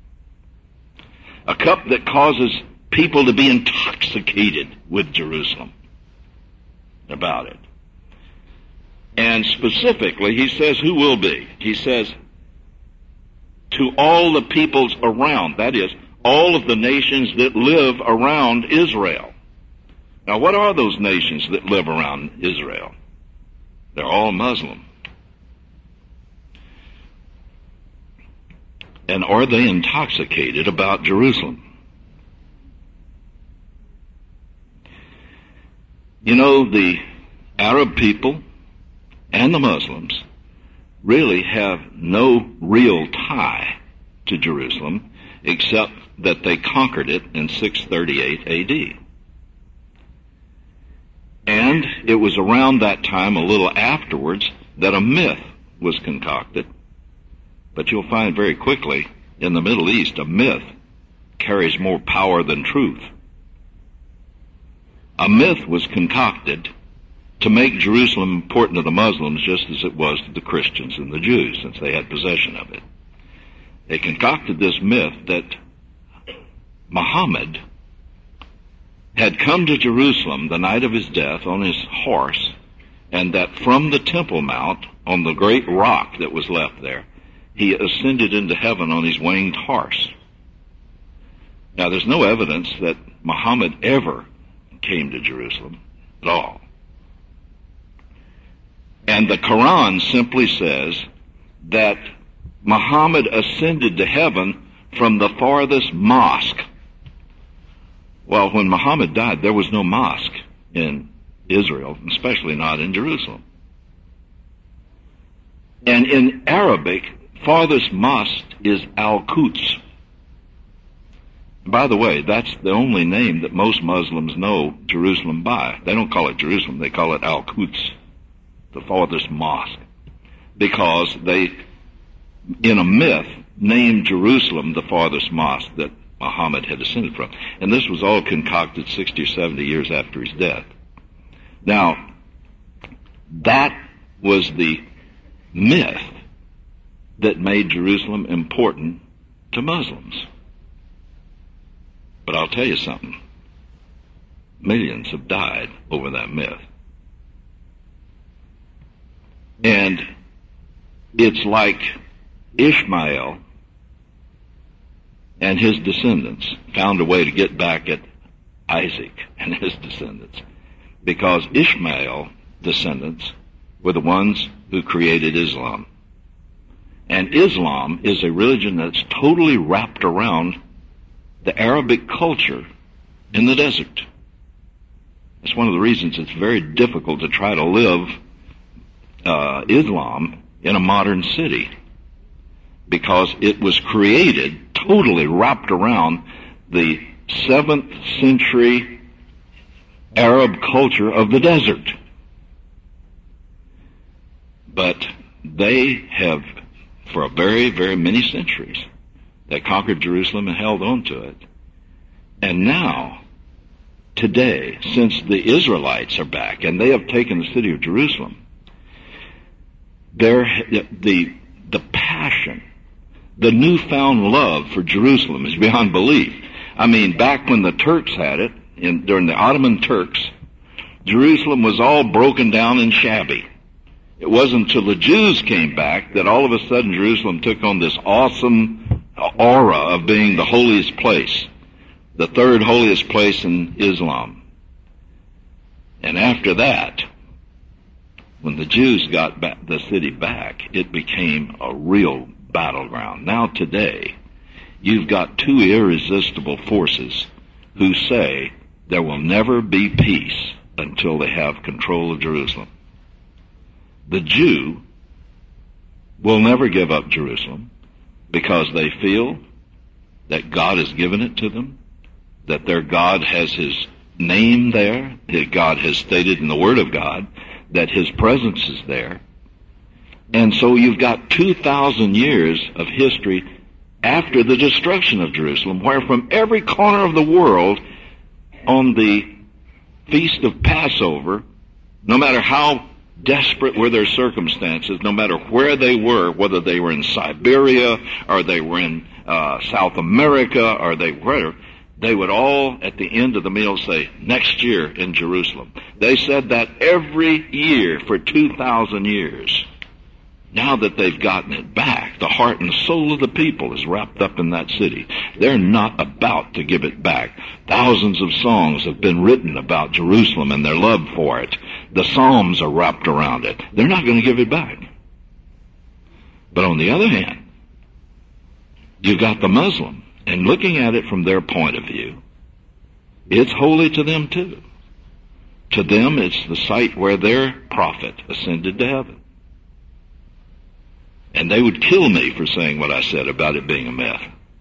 A cup that causes people to be intoxicated with Jerusalem about it. And specifically, he says, who will be? He says, to all the peoples around, that is, all of the nations that live around Israel. Now, what are those nations that live around Israel? They're all Muslim. and are they intoxicated about Jerusalem? You know, the Arab people and the Muslims really have no real tie to Jerusalem except that they conquered it in six thirty-eight A D. And it was around that time, a little afterwards, that a myth was concocted. But you'll find very quickly, in the Middle East, a myth carries more power than truth. A myth was concocted to make Jerusalem important to the Muslims just as it was to the Christians and the Jews, since they had possession of it. They concocted this myth that Muhammad had come to Jerusalem the night of his death on his horse, and that from the Temple Mount, on the great rock that was left there, he ascended into heaven on his winged horse. Now, there's no evidence that Muhammad ever came to Jerusalem at all. And the Quran simply says that Muhammad ascended to heaven from the farthest mosque. Well, when Muhammad died, there was no mosque in Israel, especially not in Jerusalem. And in Arabic, farthest mosque is Al-Quds. By the way, that's the only name that most Muslims know Jerusalem by. They don't call it Jerusalem, they call it Al-Quds, the farthest mosque, because they, in a myth, named Jerusalem the farthest mosque that Muhammad had ascended from. And this was all concocted sixty or seventy years after his death. Now, that was the myth that made Jerusalem important to Muslims. But I'll tell you something. Millions have died over that myth. And it's like Ishmael and his descendants found a way to get back at Isaac and his descendants, because Ishmael's descendants were the ones who created Islam. And Islam is a religion that's totally wrapped around the Arabic culture in the desert. That's one of the reasons it's very difficult to try to live uh, Islam in a modern city, because it was created totally wrapped around the seventh century Arab culture of the desert. But they have, for a very, very many centuries, they conquered Jerusalem and held on to it. And now, today, since the Israelites are back and they have taken the city of Jerusalem, there, the, the passion, the newfound love for Jerusalem is beyond belief. I mean, back when the Turks had it, in, during the Ottoman Turks, Jerusalem was all broken down and shabby. It wasn't until the Jews came back that all of a sudden Jerusalem took on this awesome aura of being the holiest place, the third holiest place in Islam. And after that, when the Jews got back, the city back, it became a real battleground. Now today, you've got two irresistible forces who say there will never be peace until they have control of Jerusalem. The Jew will never give up Jerusalem because they feel that God has given it to them, that their God has His name there, that God has stated in the Word of God that His presence is there. And so you've got two thousand years of history after the destruction of Jerusalem, where from every corner of the world on the Feast of Passover, no matter how desperate were their circumstances, no matter where they were, whether they were in Siberia or they were in uh, South America or they were, they would all at the end of the meal say, next year in Jerusalem. They said that every year for two thousand years. Now that they've gotten it back, the heart and soul of the people is wrapped up in that city. They're not about to give it back. Thousands of songs have been written about Jerusalem and their love for it. The Psalms are wrapped around it. They're not going to give it back. But on the other hand, you've got the Muslim. And looking at it from their point of view, it's holy to them too. To them, it's the site where their prophet ascended to heaven. And they would kill me for saying what I said about it being a myth.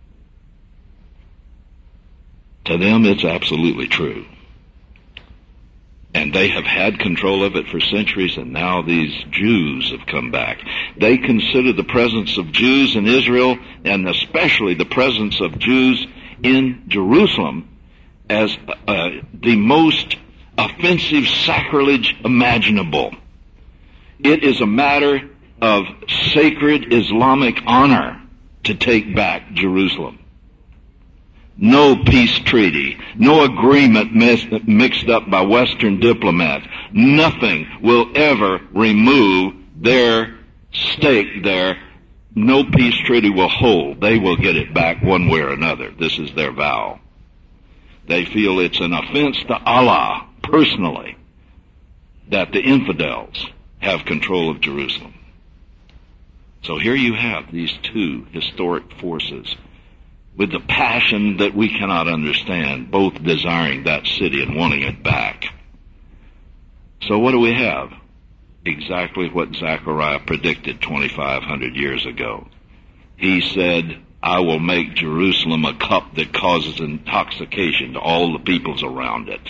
To them, it's absolutely true. And they have had control of it for centuries, and now these Jews have come back. They consider the presence of Jews in Israel, and especially the presence of Jews in Jerusalem, as uh, the most offensive sacrilege imaginable. It is a matter of sacred Islamic honor to take back Jerusalem. No peace treaty, no agreement mixed up by Western diplomats. Nothing will ever remove their stake there. No peace treaty will hold. They will get it back one way or another. This is their vow. They feel it's an offense to Allah personally that the infidels have control of Jerusalem. So here you have these two historic forces with the passion that we cannot understand, both desiring that city and wanting it back. So what do we have? Exactly what Zechariah predicted twenty-five hundred years ago. He said, I will make Jerusalem a cup that causes intoxication to all the peoples around it.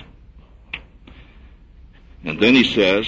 And then he says,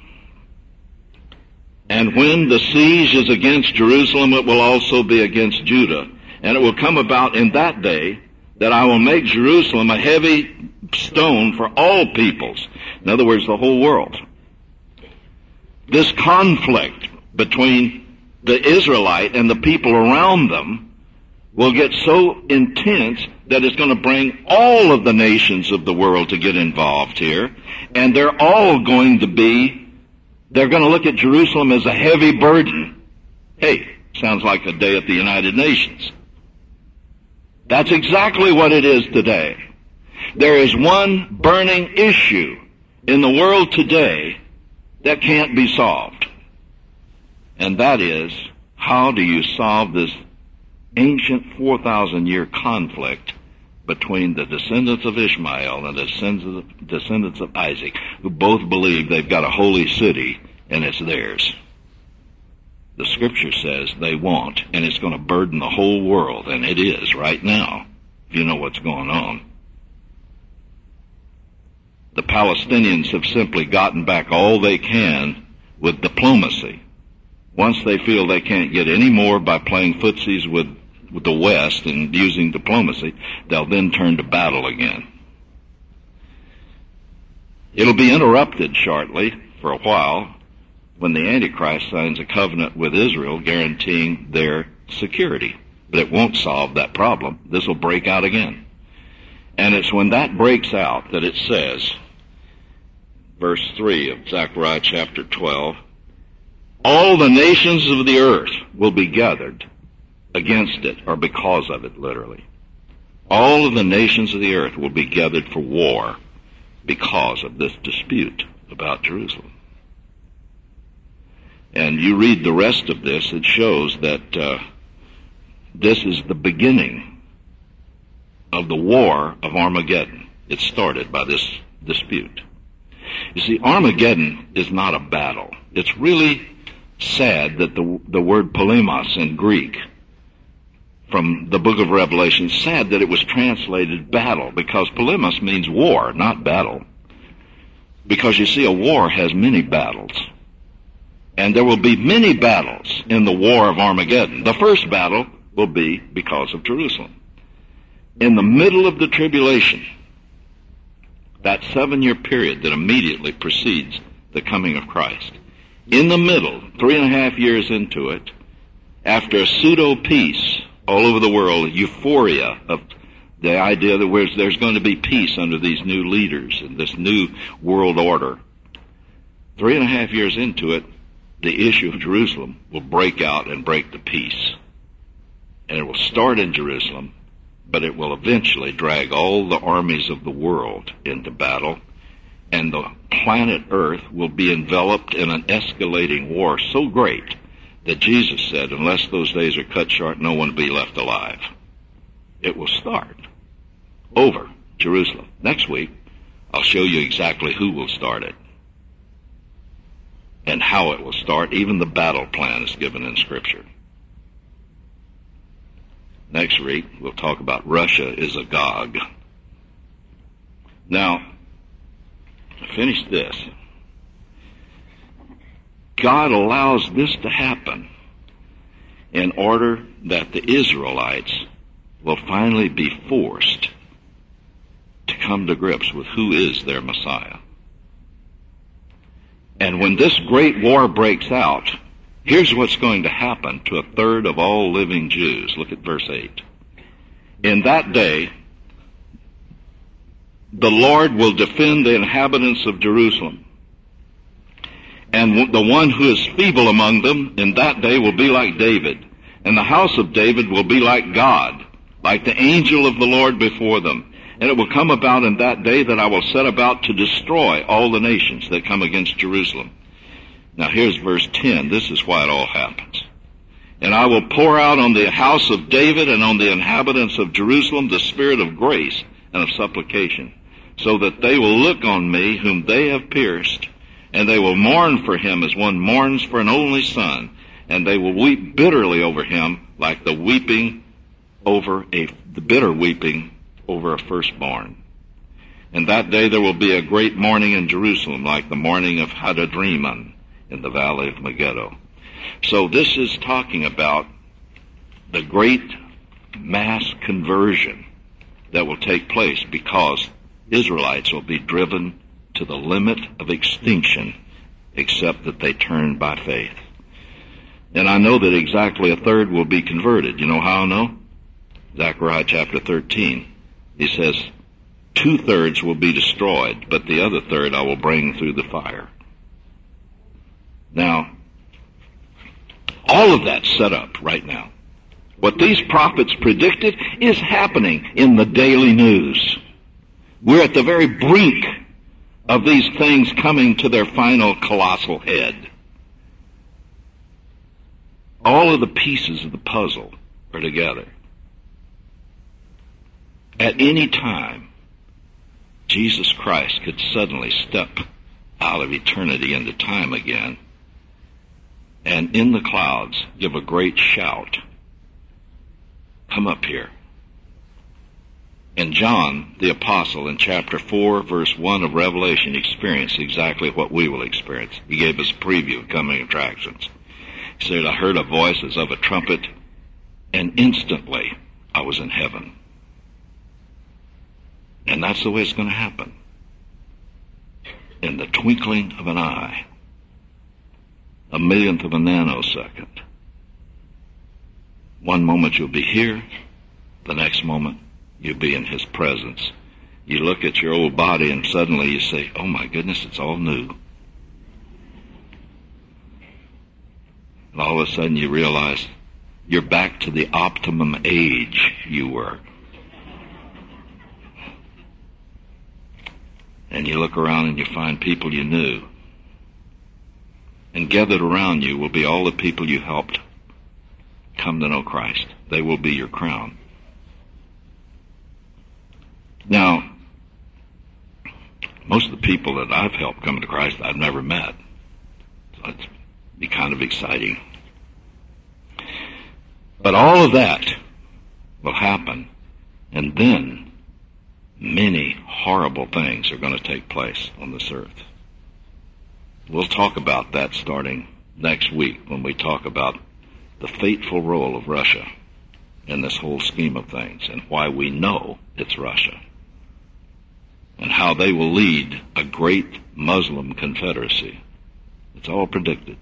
and when the siege is against Jerusalem, it will also be against Judah. And it will come about in that day that I will make Jerusalem a heavy stone for all peoples. In other words, the whole world. This conflict between the Israelite and the people around them will get so intense that it's going to bring all of the nations of the world to get involved here. And they're all going to be, they're going to look at Jerusalem as a heavy burden. Hey, sounds like a day at the United Nations. That's exactly what it is today. There is one burning issue in the world today that can't be solved. And that is, how do you solve this ancient four thousand year conflict between the descendants of Ishmael and the descendants of Isaac, who both believe they've got a holy city and it's theirs? The scripture says they won't, and it's going to burden the whole world, and it is right now, if you know what's going on. The Palestinians have simply gotten back all they can with diplomacy. Once they feel they can't get any more by playing footsies with, with the West and using diplomacy, they'll then turn to battle again. It'll be interrupted shortly, for a while, when the Antichrist signs a covenant with Israel guaranteeing their security. But it won't solve that problem. This will break out again. And it's when that breaks out that it says, verse three of Zechariah chapter twelve, all the nations of the earth will be gathered against it, or because of it, literally. All of the nations of the earth will be gathered for war because of this dispute about Jerusalem. And you read the rest of this, it shows that uh, this is the beginning of the war of Armageddon. It started by this dispute. You see, Armageddon is not a battle. It's really sad that the, the word polemos in Greek from the book of Revelation, sad that it was translated battle, because polemos means war, not battle. Because you see, a war has many battles. And there will be many battles in the war of Armageddon. The first battle will be because of Jerusalem. In the middle of the tribulation, that seven-year period that immediately precedes the coming of Christ, in the middle, three and a half years into it, after a pseudo-peace all over the world, euphoria of the idea that there's going to be peace under these new leaders and this new world order, three and a half years into it, the issue of Jerusalem will break out and break the peace. And it will start in Jerusalem, but it will eventually drag all the armies of the world into battle, and the planet Earth will be enveloped in an escalating war so great that Jesus said, unless those days are cut short, no one will be left alive. It will start over Jerusalem. Next week, I'll show you exactly who will start it and how it will start. Even the battle plan is given in Scripture. Next week, we'll talk about Russia is a Gog. Now, finish this. God allows this to happen in order that the Israelites will finally be forced to come to grips with who is their Messiah. And when this great war breaks out, here's what's going to happen to a third of all living Jews. Look at verse eight. In that day, the Lord will defend the inhabitants of Jerusalem. And the one who is feeble among them in that day will be like David. And the house of David will be like God, like the angel of the Lord before them. And it will come about in that day that I will set about to destroy all the nations that come against Jerusalem. Now here's verse ten. This is why it all happens. And I will pour out on the house of David and on the inhabitants of Jerusalem the spirit of grace and of supplication, so that they will look on me whom they have pierced, and they will mourn for him as one mourns for an only son, and they will weep bitterly over him like the weeping over a, the bitter weeping over a firstborn. And that day there will be a great mourning in Jerusalem, like the mourning of Hadadrimmon in the valley of Megiddo. So this is talking about the great mass conversion that will take place because Israelites will be driven to the limit of extinction except that they turn by faith. And I know that exactly a third will be converted. You know how I know? Zechariah chapter thirteen. He says, two-thirds will be destroyed, but the other third I will bring through the fire. Now, all of that's set up right now. What these prophets predicted is happening in the daily news. We're at the very brink of these things coming to their final colossal head. All of the pieces of the puzzle are together. At any time, Jesus Christ could suddenly step out of eternity into time again and in the clouds give a great shout, "Come up here." And John, the apostle, in chapter four, verse one of Revelation, experienced exactly what we will experience. He gave us a preview of coming attractions. He said, "I heard a voice as of a trumpet, and instantly I was in heaven." And that's the way it's going to happen. In the twinkling of an eye, a millionth of a nanosecond. One moment you'll be here, the next moment you'll be in His presence. You look at your old body and suddenly you say, "Oh my goodness, it's all new." And all of a sudden you realize you're back to the optimum age you were. And you look around and you find people you knew. And gathered around you will be all the people you helped come to know Christ. They will be your crown. Now, most of the people that I've helped come to Christ I've never met. So it's be kind of exciting. But all of that will happen, and then many horrible things are going to take place on this earth. We'll talk about that starting next week when we talk about the fateful role of Russia in this whole scheme of things and why we know it's Russia and how they will lead a great Muslim confederacy. It's all predicted.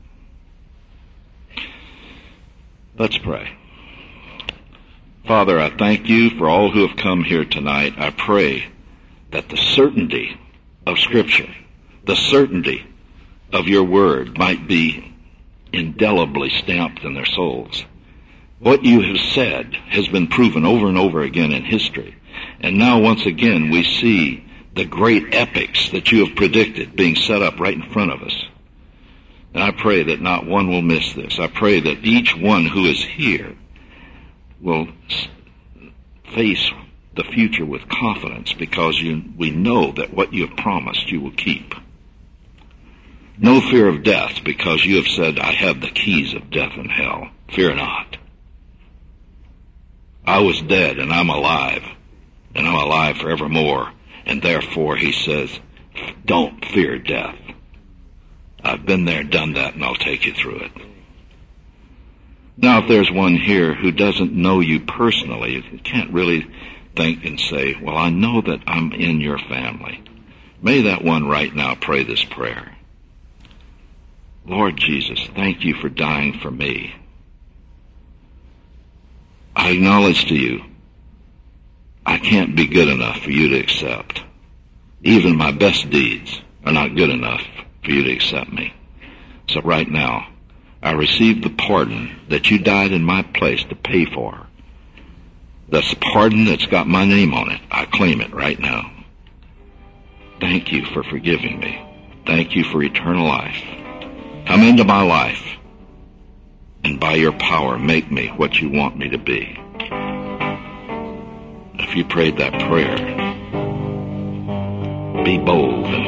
Let's pray. Father, I thank you for all who have come here tonight. I pray that the certainty of Scripture, the certainty of your word might be indelibly stamped in their souls. What you have said has been proven over and over again in history. And now once again we see the great epics that you have predicted being set up right in front of us. And I pray that not one will miss this. I pray that each one who is here will face the future with confidence, because you, we know that what you have promised you will keep. No fear of death, because you have said, I have the keys of death and hell. Fear not. I was dead and I'm alive, and I'm alive forevermore. And therefore, he says, don't fear death. I've been there, done that, and I'll take you through it. Now, if there's one here who doesn't know you personally, you can't really think and say, well, I know that I'm in your family. May that one right now pray this prayer. Lord Jesus, thank you for dying for me. I acknowledge to you, I can't be good enough for you to accept. Even my best deeds are not good enough for you to accept me. So right now, I receive the pardon that you died in my place to pay for. That's the pardon that's got my name on it. I claim it right now. Thank you for forgiving me. Thank you for eternal life. Come into my life, and by your power make me what you want me to be. If you prayed that prayer, be bold and